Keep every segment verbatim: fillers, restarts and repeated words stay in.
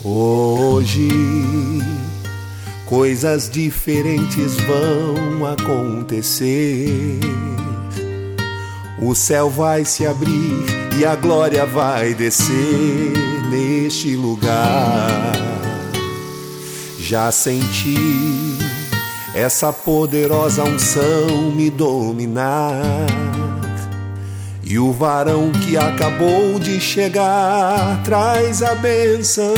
Hoje coisas diferentes vão acontecer. O céu vai se abrir e a glória vai descer neste lugar. Já senti essa poderosa unção me dominar. E o varão que acabou de chegar traz a bênção.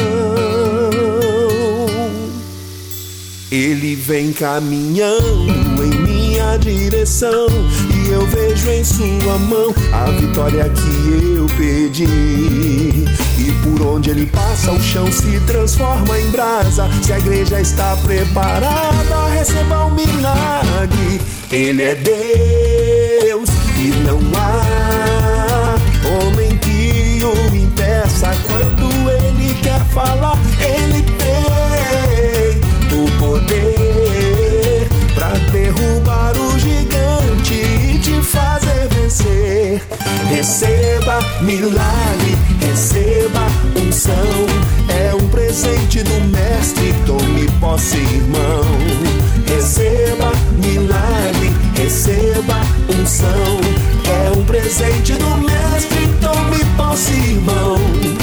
Ele vem caminhando em minha direção e eu vejo em sua mão a vitória que eu pedi. E por onde ele passa o chão se transforma em brasa. Se a igreja está preparada, receba um milagre. Ele é Deus e não há homem que o impeça. Quando ele quer falar, ele tem o poder pra derrubar o gigante e te fazer vencer. Receba milagre, receba unção. É um presente do mestre, tome posse, irmão. Receba milagre, receba unção. É um presente do mestre, tome posse, irmão.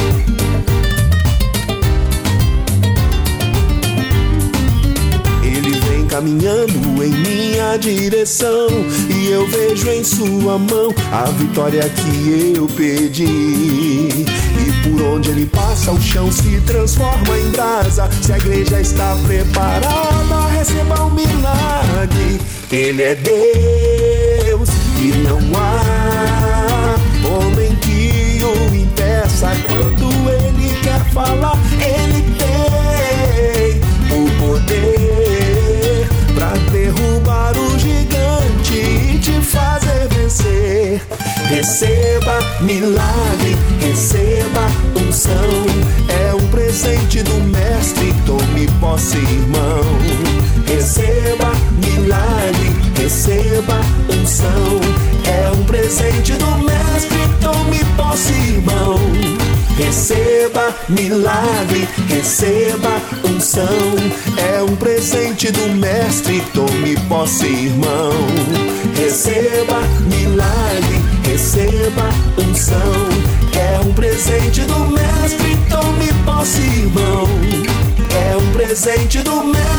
Ele vem caminhando em minha direção e eu vejo em sua mão a vitória que eu pedi. E por onde ele passa o chão se transforma em brasa. Se a igreja está preparada, receba um milagre. Ele é Deus e não há homem que o impeça. Quando ele quer falar, ele tem o poder pra derrubar o gigante e te fazer vencer. Receba milagre, receba unção. É um presente do mestre, tome posse, irmão. Receba milagre, receba unção. É um presente do mestre, tome posse, irmão. Receba milagre, receba unção. É um presente do mestre, tome posse, irmão. Receba milagre, receba unção. É um presente do mestre, tome posse, irmão. É um presente do mestre.